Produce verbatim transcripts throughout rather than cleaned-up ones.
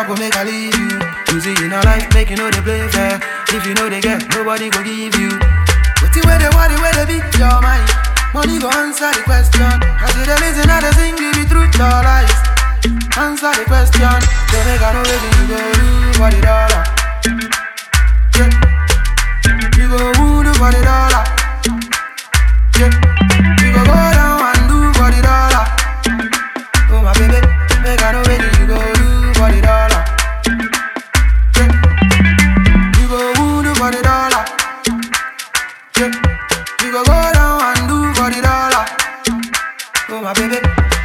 go make I leave you. You see in a life, make you know they play fair. If you know they get, nobody go give you. But the way they worry, where they beat your mind. Money go answer the question. I see them listen to the sing, give the truth or lies. Answer the question. They make I know where you go do for the dollar. Yeah. You go woo do for the dollar. Yeah. You go go down and do for the dollar. Oh my baby, make I know where you go do for the dollar. Yeah. You go woo do for the dollar. Yeah. You go go down and do for the dollar. Oh my baby.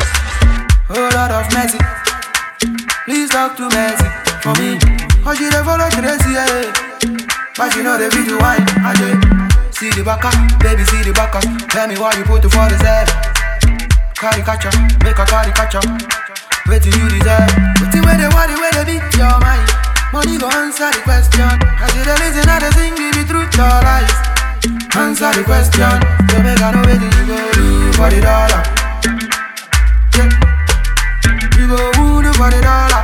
Oh Lord of mercy, please talk to mercy for me. Cause you dey follow crazy, yeah. But you know the video wine, I do. See the backer, baby see the backer. Tell me why you put it for the seven. Carry catcher, make a carry catcher. Wait till you deserve. But the way they worry, where they beat your mind. Money go answer the question. I see they listen to the sing, give the truth or lies. Answer the question. So make I know where you go do for the dollar. Yeah. You go woo do for the dollar.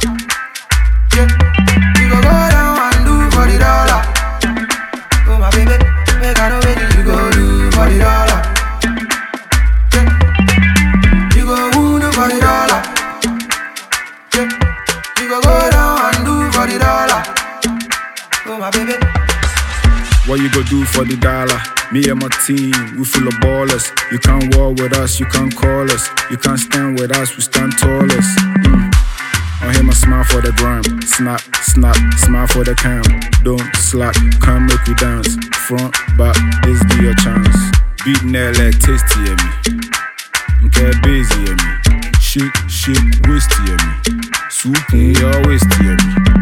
Yeah. You go go down and do for the dollar. Oh my baby, make I know where you go do for the dollar. Yeah. You go woo do for the dollar. Yeah. You go go down and do for the dollar. Oh my baby. What you go do for the dollar? Me and my team, we full of ballers. You can't war with us, you can't call us. You can't stand with us, we stand tallest. Mm. I hear my smile for the gram. Snap, snap, smile for the cam. Don't slack, come make we dance. Front, back, this be your chance. Beating that like tasty at me. Okay, busy at me. Shit, shit, wasty at me. Swoop in your waist at me.